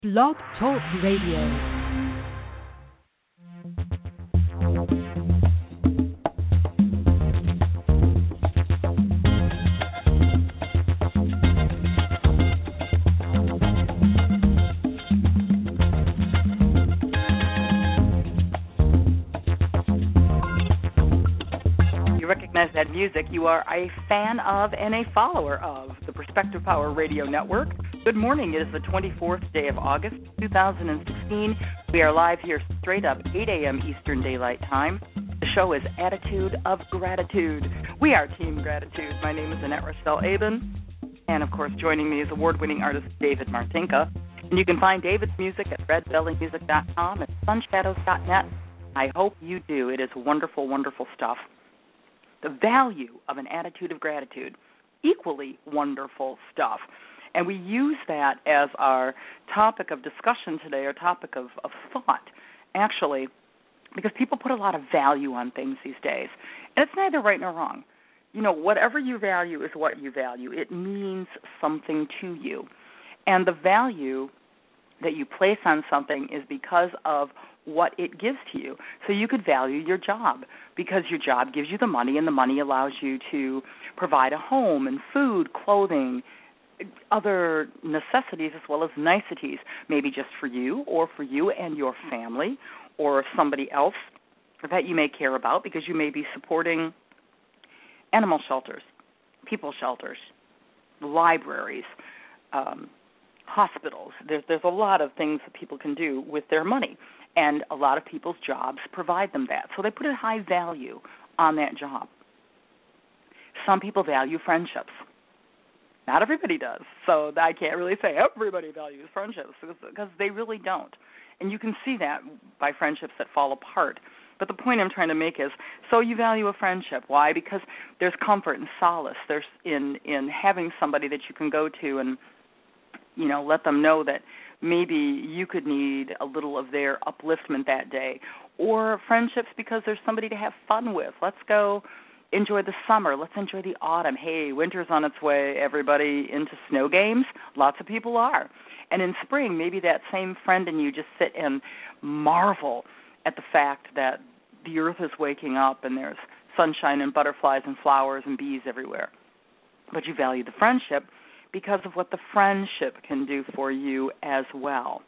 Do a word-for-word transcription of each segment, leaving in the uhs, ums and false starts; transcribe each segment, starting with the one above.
Blog Talk Radio. That music, you are a fan of and a follower of the Perspective Power Radio Network. Good morning. It is the twenty-fourth day of August, two thousand sixteen. We are live here straight up eight a.m. Eastern Daylight Time. The show is Attitude of Gratitude. We are Team Gratitude. My name is Annette Restell-Aben, and of course joining me is award-winning artist David Martinka. And you can find David's music at red belly music dot com and sunshadows dot net. I hope you do. It is wonderful, wonderful stuff. The value of an attitude of gratitude, equally wonderful stuff. And we use that as our topic of discussion today, our topic of, of thought, actually, because people put a lot of value on things these days. And it's neither right nor wrong. You know, whatever you value is what you value. It means something to you. And the value that you place on something is because of what it gives to you. So you could value your job because your job gives you the money, and the money allows you to provide a home and food, clothing, other necessities as well as niceties, maybe just for you or for you and your family or somebody else that you may care about, because you may be supporting animal shelters, people shelters, libraries, um, hospitals. There's, there's a lot of things that people can do with their money. And a lot of people's jobs provide them that. So they put a high value on that job. Some people value friendships. Not everybody does. So I can't really say everybody values friendships because they really don't. And you can see that by friendships that fall apart. But the point I'm trying to make is, so you value a friendship. Why? Because there's comfort and solace. There's in, in having somebody that you can go to and, you know, let them know that maybe you could need a little of their upliftment that day. Or friendships because there's somebody to have fun with. Let's go enjoy the summer. Let's enjoy the autumn. Hey, winter's on its way, everybody, into snow games. Lots of people are. And in spring, maybe that same friend and you just sit and marvel at the fact that the earth is waking up and there's sunshine and butterflies and flowers and bees everywhere. But you value the friendship because of what the friendship can do for you as well.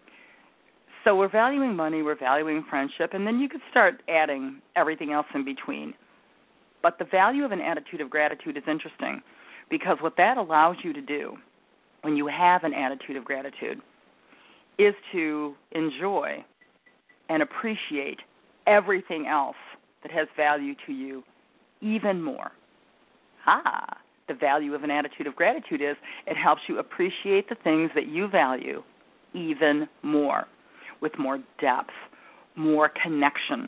So we're valuing money, we're valuing friendship, and then you could start adding everything else in between. But the value of an attitude of gratitude is interesting, because what that allows you to do when you have an attitude of gratitude is to enjoy and appreciate everything else that has value to you even more. Ah. The value of an attitude of gratitude is it helps you appreciate the things that you value even more, with more depth, more connection,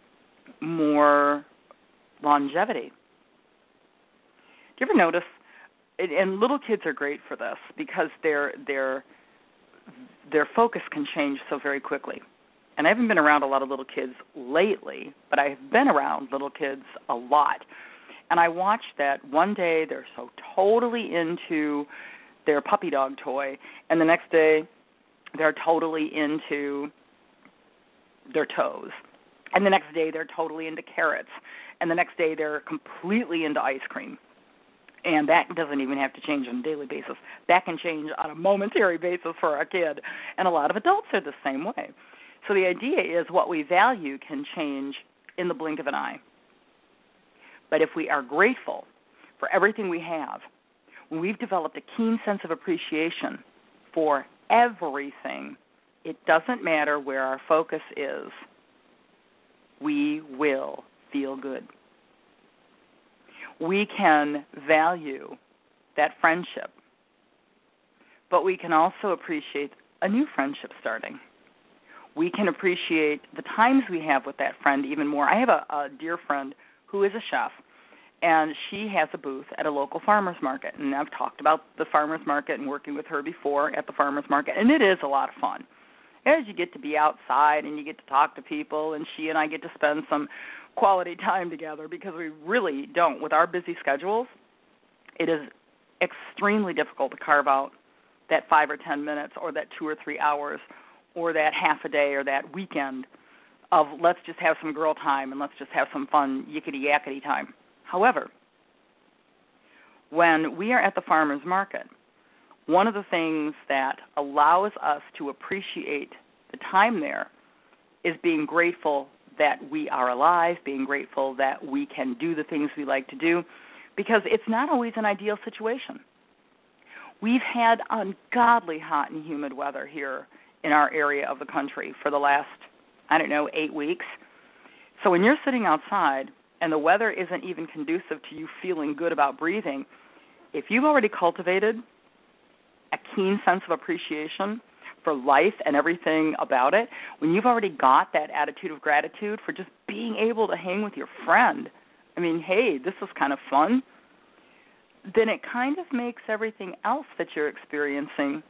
more longevity. Do you ever notice, and little kids are great for this because their their their focus can change so very quickly. And I haven't been around a lot of little kids lately, but I've been around little kids a lot. And I watched that one day they're so totally into their puppy dog toy, and the next day they're totally into their toes. And the next day they're totally into carrots. And the next day they're completely into ice cream. And that doesn't even have to change on a daily basis. That can change on a momentary basis for a kid. And a lot of adults are the same way. So the idea is what we value can change in the blink of an eye. But if we are grateful for everything we have, when we've developed a keen sense of appreciation for everything, it doesn't matter where our focus is, we will feel good. We can value that friendship, but we can also appreciate a new friendship starting. We can appreciate the times we have with that friend even more. I have a, a dear friend who is a chef, and she has a booth at a local farmer's market. And I've talked about the farmer's market and working with her before at the farmer's market, and it is a lot of fun. As you get to be outside and you get to talk to people, and she and I get to spend some quality time together, because we really don't. With our busy schedules, it is extremely difficult to carve out that five or ten minutes or that two or three hours or that half a day or that weekend of let's just have some girl time and let's just have some fun yickety-yackety time. However, when we are at the farmer's market, one of the things that allows us to appreciate the time there is being grateful that we are alive, being grateful that we can do the things we like to do, because it's not always an ideal situation. We've had ungodly hot and humid weather here in our area of the country for the last, I don't know, eight weeks. So when you're sitting outside and the weather isn't even conducive to you feeling good about breathing, if you've already cultivated a keen sense of appreciation for life and everything about it, when you've already got that attitude of gratitude for just being able to hang with your friend, I mean, hey, this is kind of fun, then it kind of makes everything else that you're experiencing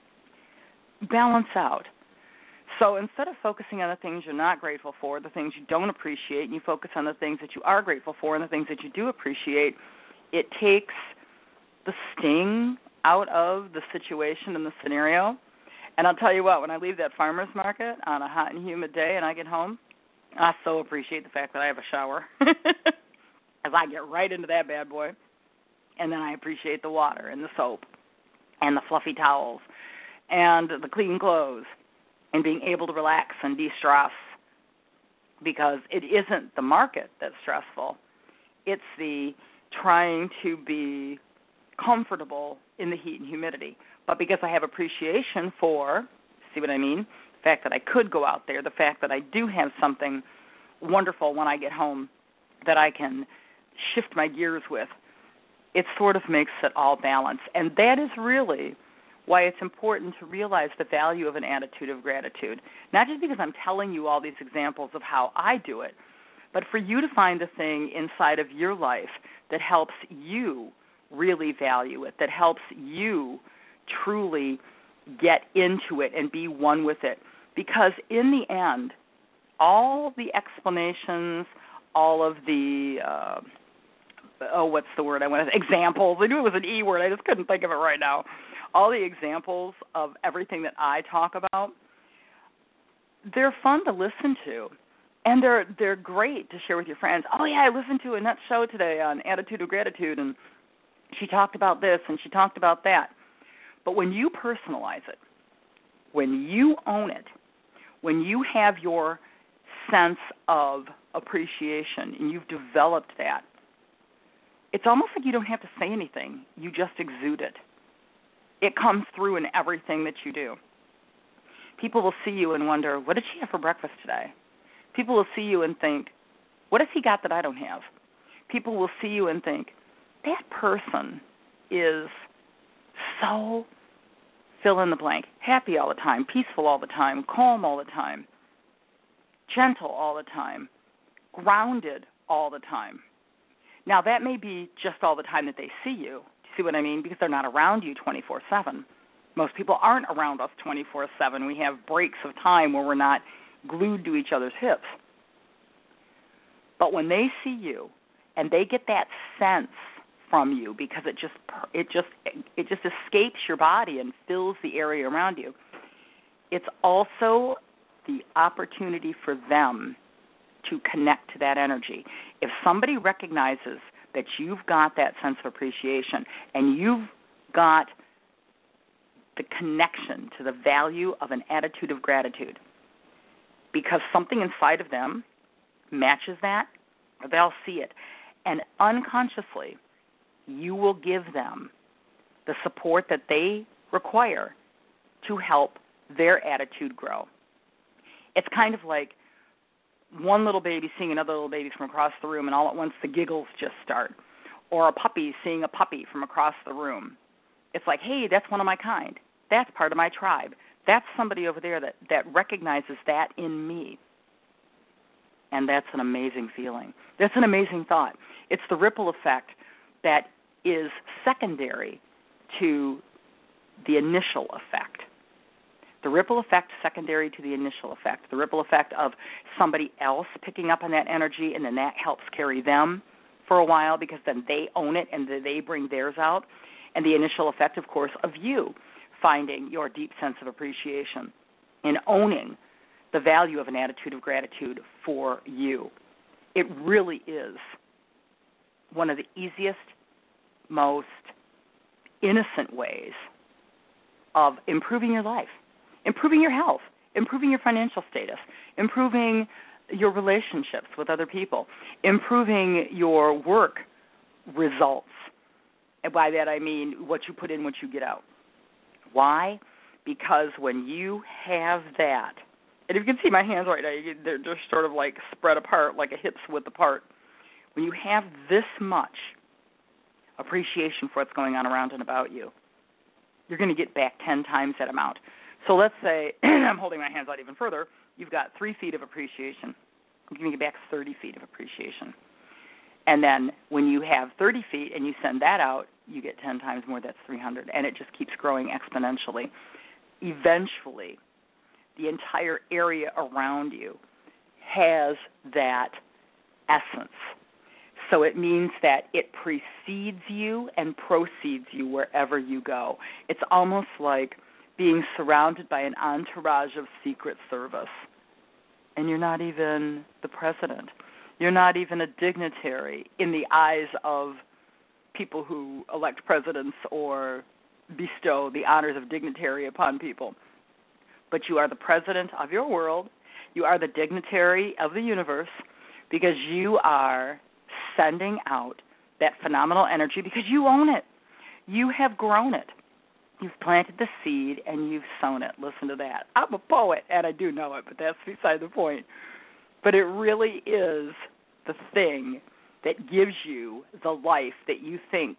balance out. So instead of focusing on the things you're not grateful for, the things you don't appreciate, and you focus on the things that you are grateful for and the things that you do appreciate, it takes the sting out of the situation and the scenario. And I'll tell you what, when I leave that farmer's market on a hot and humid day and I get home, I so appreciate the fact that I have a shower. As I get right into that bad boy. And then I appreciate the water and the soap and the fluffy towels and the clean clothes and being able to relax and de-stress, because it isn't the market that's stressful. It's the trying to be comfortable in the heat and humidity. But because I have appreciation for, see what I mean, the fact that I could go out there, the fact that I do have something wonderful when I get home that I can shift my gears with, it sort of makes it all balance. And that is really why it's important to realize the value of an attitude of gratitude. Not just because I'm telling you all these examples of how I do it, but for you to find the thing inside of your life that helps you really value it, that helps you truly get into it and be one with it. Because in the end, all the explanations, all of the, uh, oh, what's the word I want to, examples, I knew it was an E word, I just couldn't think of it right now. All the examples of everything that I talk about, they're fun to listen to. And they're they're great to share with your friends. Oh, yeah, I listened to a nut show today on Attitude of Gratitude, and she talked about this and she talked about that. But when you personalize it, when you own it, when you have your sense of appreciation and you've developed that, it's almost like you don't have to say anything. You just exude it. It comes through in everything that you do. People will see you and wonder, what did she have for breakfast today? People will see you and think, what has he got that I don't have? People will see you and think, that person is so fill in the blank, happy all the time, peaceful all the time, calm all the time, gentle all the time, grounded all the time. Now, that may be just all the time that they see you. See what I mean? Because they're not around you twenty-four seven. Most people aren't around us twenty-four seven. We have breaks of time where we're not glued to each other's hips. But when they see you and they get that sense from you, because it just it just it just escapes your body and fills the area around you, it's also the opportunity for them to connect to that energy. If somebody recognizes that you've got that sense of appreciation and you've got the connection to the value of an attitude of gratitude, because something inside of them matches that, they'll see it. And unconsciously, you will give them the support that they require to help their attitude grow. It's kind of like one little baby seeing another little baby from across the room, and all at once the giggles just start. Or a puppy seeing a puppy from across the room. It's like, hey, that's one of my kind. That's part of my tribe. That's somebody over there that, that recognizes that in me. And that's an amazing feeling. That's an amazing thought. It's the ripple effect that is secondary to the initial effect. The ripple effect secondary to the initial effect. The ripple effect of somebody else picking up on that energy, and then that helps carry them for a while because then they own it and they bring theirs out. And the initial effect, of course, of you finding your deep sense of appreciation and owning the value of an attitude of gratitude for you. It really is one of the easiest, most innocent ways of improving your life, improving your health, improving your financial status, improving your relationships with other people, improving your work results. And by that I mean what you put in, what you get out. Why? Because when you have that, and if you can see my hands right now, they're just sort of like spread apart, like a hips width apart. When you have this much appreciation for what's going on around and about you, you're going to get back ten times that amount. So let's say, I'm holding my hands out even further, you've got three feet of appreciation. You're going to get back thirty feet of appreciation. And then when you have thirty feet and you send that out, you get ten times more, that's three hundred. And it just keeps growing exponentially. Eventually, the entire area around you has that essence. So it means that it precedes you and proceeds you wherever you go. It's almost like being surrounded by an entourage of Secret Service. And you're not even the president. You're not even a dignitary in the eyes of people who elect presidents or bestow the honors of dignitary upon people. But you are the president of your world. You are the dignitary of the universe because you are sending out that phenomenal energy because you own it. You have grown it. You've planted the seed and you've sown it. Listen to that. I'm a poet, and I do know it, but that's beside the point. But it really is the thing that gives you the life that you think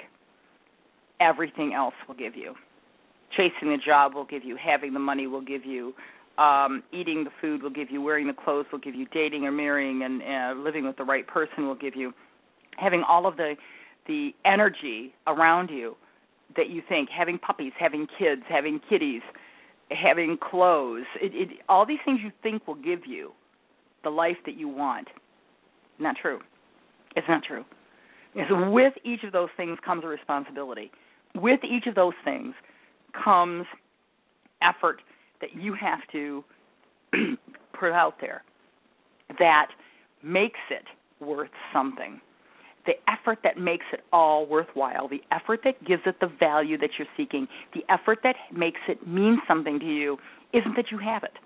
everything else will give you. Chasing the job will give you, having the money will give you, um, eating the food will give you, wearing the clothes will give you, dating or marrying and uh, living with the right person will give you, having all of the the energy around you that you think, having puppies, having kids, having kitties, having clothes, it, it, all these things you think will give you the life that you want. Not true. It's not true. Because with each of those things comes a responsibility. With each of those things comes effort that you have to put out there that makes it worth something. The effort that makes it all worthwhile, the effort that gives it the value that you're seeking, the effort that makes it mean something to you isn't that you have it.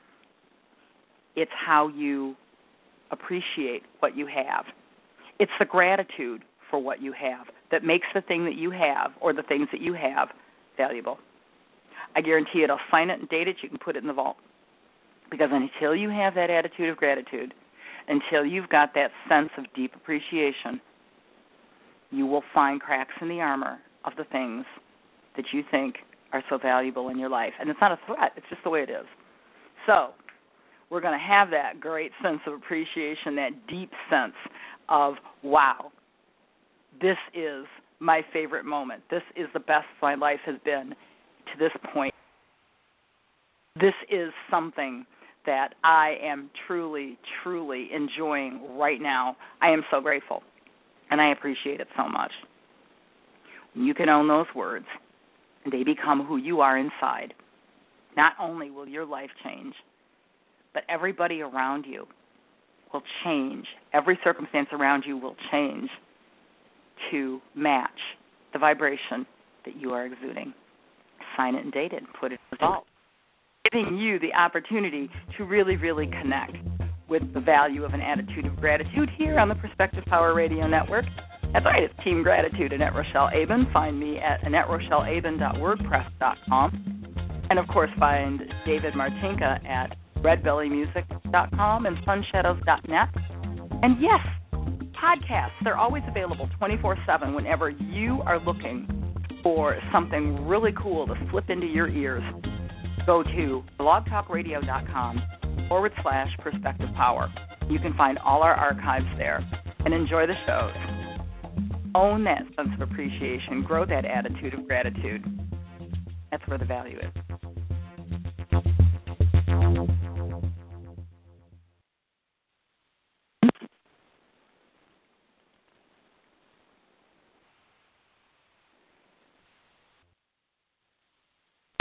It's how you appreciate what you have. It's the gratitude for what you have that makes the thing that you have or the things that you have valuable. I guarantee it. I'll sign it and date it. You can put it in the vault. Because until you have that attitude of gratitude, until you've got that sense of deep appreciation, you will find cracks in the armor of the things that you think are so valuable in your life. And it's not a threat. It's just the way it is. So we're going to have that great sense of appreciation, that deep sense of, wow, this is my favorite moment. This is the best my life has been to this point. This is something that I am truly, truly enjoying right now. I am so grateful, and I appreciate it so much. When you can own those words, and they become who you are inside, not only will your life change, but everybody around you will change. Every circumstance around you will change to match the vibration that you are exuding. Sign it and date it and put it in the vault, giving you the opportunity to really, really connect with the value of an attitude of gratitude here on the Perspective Power Radio Network. That's right, it's Team Gratitude, Annette Rochelle Aben. Find me at annette rochelle aben dot wordpress dot com. And, of course, find David Martinka at red belly music dot com and sun shadows dot net. And, yes, podcasts, they're always available twenty-four seven whenever you are looking for something really cool to slip into your ears. Go to blogtalkradio.com forward slash perspective power. You can find all our archives there and enjoy the shows. Own that sense of appreciation. Grow that attitude of gratitude. That's where the value is.